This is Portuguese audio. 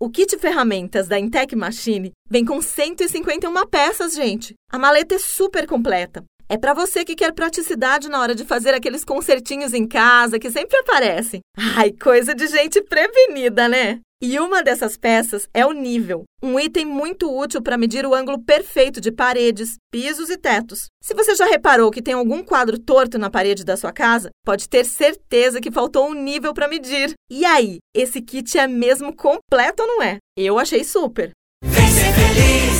O kit ferramentas da Intec Machine vem com 151 peças, gente. A maleta é super completa. É para você que quer praticidade na hora de fazer aqueles concertinhos em casa que sempre aparecem. Ai, coisa de gente prevenida, né? E uma dessas peças é o nível, um item muito útil para medir o ângulo perfeito de paredes, pisos e tetos. Se você já reparou que tem algum quadro torto na parede da sua casa, pode ter certeza que faltou um nível para medir. E aí, esse kit é mesmo completo ou não é? Eu achei super! Vem ser feliz!